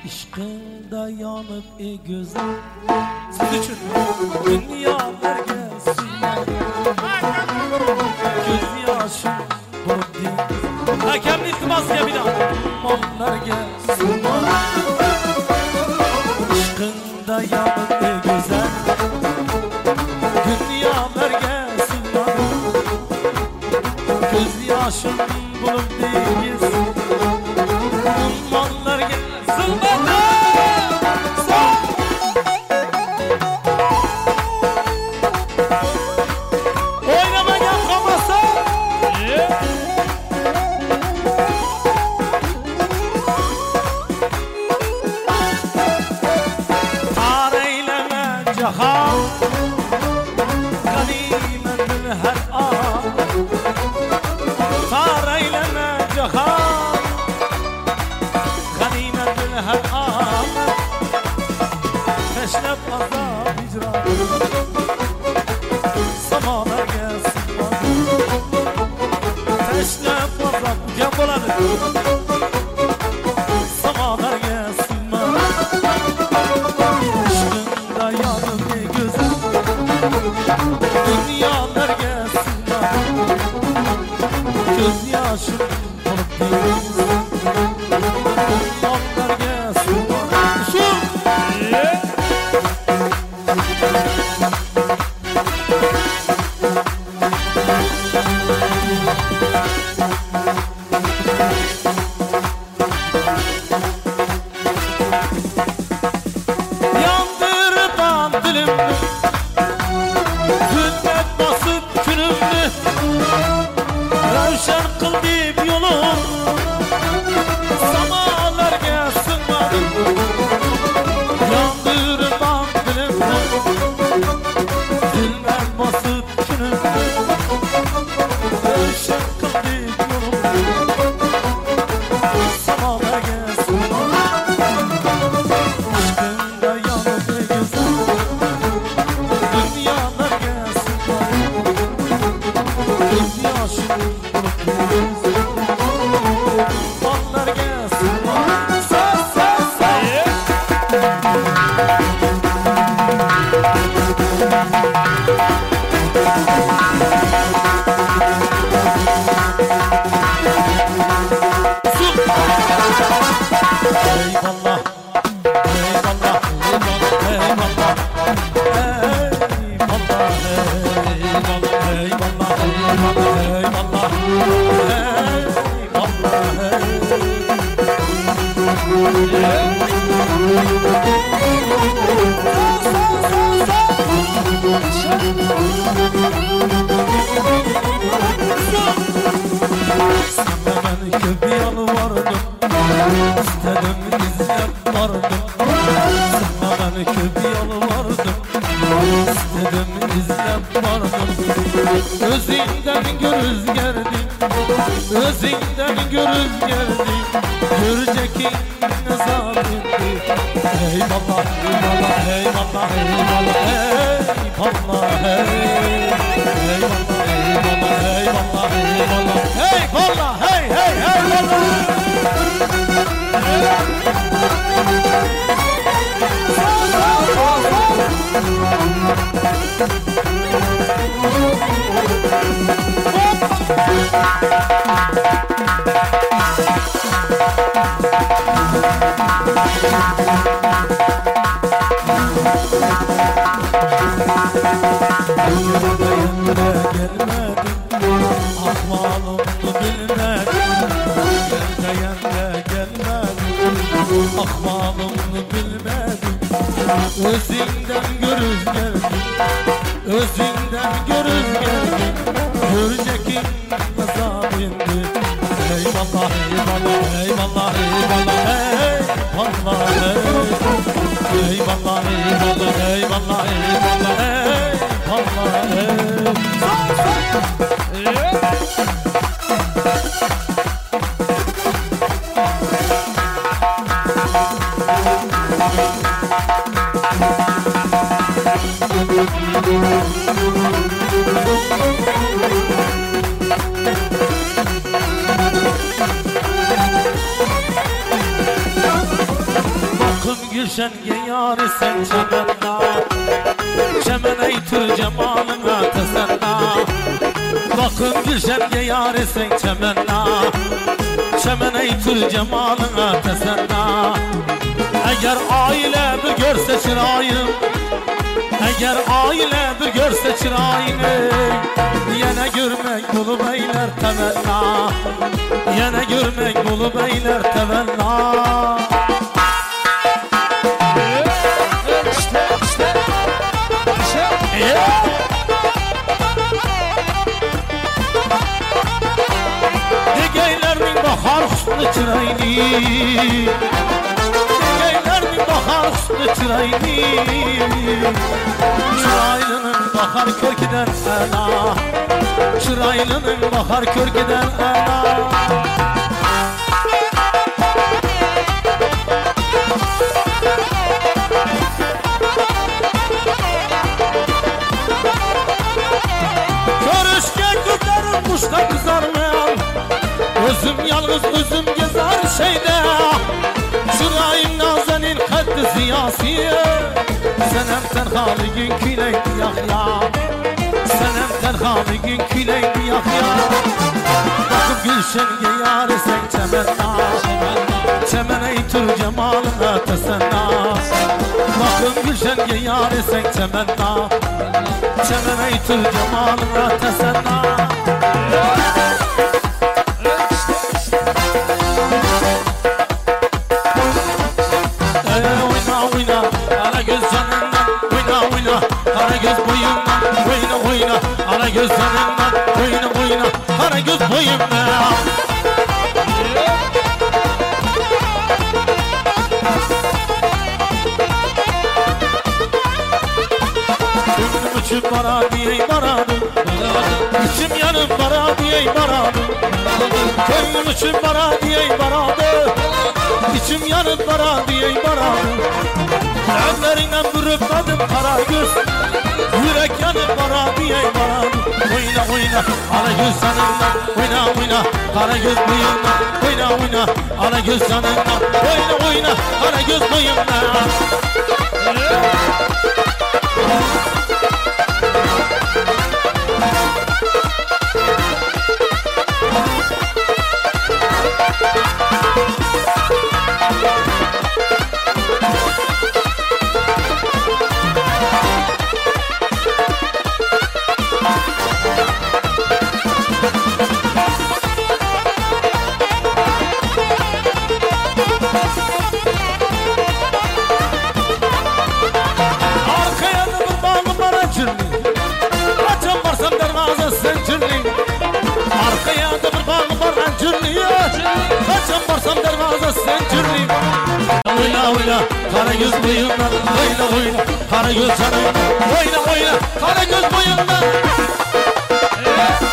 İşkında yanıp güzel siz için dünyalarga sığmadı. Göz yaşım bulup değil hakemli iltimas yemine onlarga sığmadı. İşkında yanıp güzel dünyalarga sığmadı. Göz yaşım bulup değil onlarga sığmadı. Bakım gülşenge yâri sen çemenda Çemene yitir cemalına tesenna Bakım gülşenge yâri sen çemenda Çemene yitir cemalına tesenna Eğer aile bir görse çırayım Eğer aile bir görse çırayını Yine görmek bulu beyler temenna Yine görmek bulu beyler temenna Digeyler min bahar husnu çırayni Digeyler min bahar husnu çırayni Çıraylının bahar körkiden ela Çıraylının bahar körkiden ela Görüşken gözlerim kuşta kızarmayan Özüm yalnız özüm gezer şeyde Çırayım nazenin kaddi ziyasiye Senem terhaligin küleydi yahya Senem terhaligin küleydi yahya Bakıp gülşenge yâri sen çemenna Çemene yitir cemalına tesenna Bakıp gülşenge yâri sen çemenna Çemene yitir cemalına tesenna Oyna oyna ana göz canından Oyna oyna ana göz boyundan Oyna oyna ana göz canından Oyna oyna ana göz boyundan Gönlüm için bana diyey baradım İçim yanım bana diyey baradım Gönlüm için bana diyey baradım İçim yanım bana diyey baradım Önlerinden bürüpmedim kara göz Yürek yanım bana diyey baradım Oyna oyna ana göz canından Oyna oyna kara göz boyundan Oyna oyna ana göz canından Oyna oyna ana göz boyundan Oyna oyna kara göz boyundan Oyna oyna kara göz canından Oyna oyna kara göz boyundan